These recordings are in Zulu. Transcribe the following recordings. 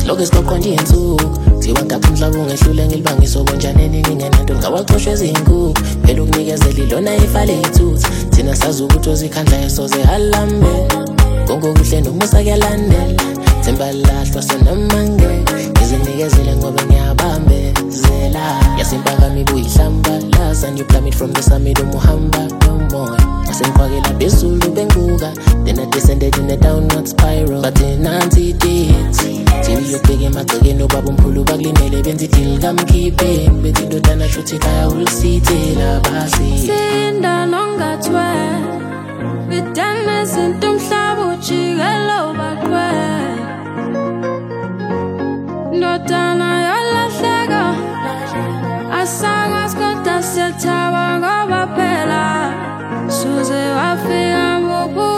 Siloke siqoqwa nje insuku Thiwa ngapha umhlaba ungehlule ngilibangisa obonjaneni ningenento ngawaxoshwe izinkukhu Phela ukunikezela ilona ifa lethuthu Thina sazi ukuthi ozikhandla esoze alambe Konke kuhle nomusa kuyalandela Themba lahlwa sonamangeke Ngizinikezele ngoba ngiyabambezela Yasimpakami buyihlamba Laza and you plummet from the summit umuhamba no more Asengiqwakela phezulu benguka Then I descended in a downward spiral But in anti-date Till uyobheka emagcekeni obaba umkhulu bakulimele benza idili kamkhiphe Bethi indodana shuthi khaya ulisithela basi Sinda nongathwe Bidane izinto umhlaba ujikelo baqwe Ndodana yalahleka Asanga skoda sethawa ngoba phela Suze wafika mbubu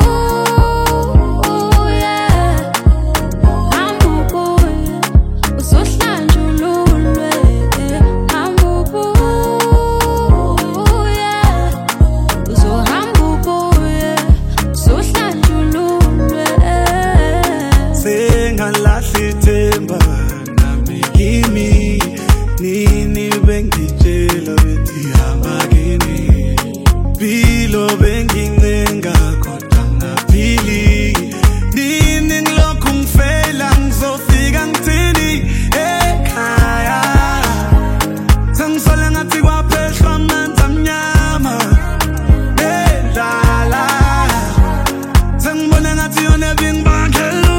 Themba nami kimi nini bengitshela bethi hamba kini Bilo bengincenga kodwa ngaphili nini ngilokhu ngifela ngizofika ngithini ekhaya Sengisole ngathi kwaphehlwa amanzi amnyama endlala Sengibone ngathi yona bengibangela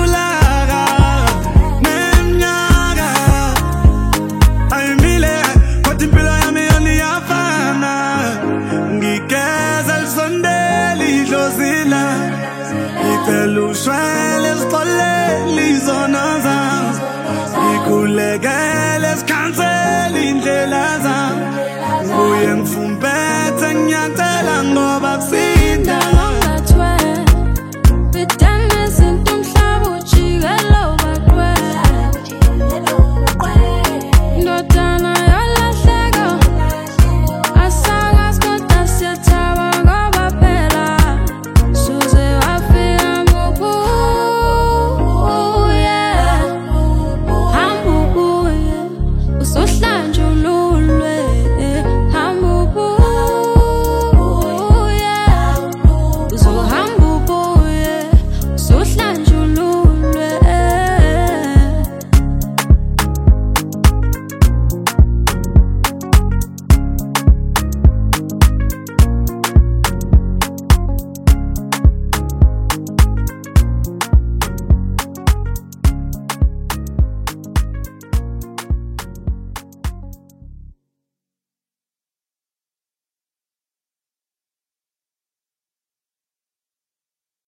Ushwele sixolele izona zami Ngikhulekele sikhansele indlela zami Ngibuye ngifumbethe ngiyancela ngoba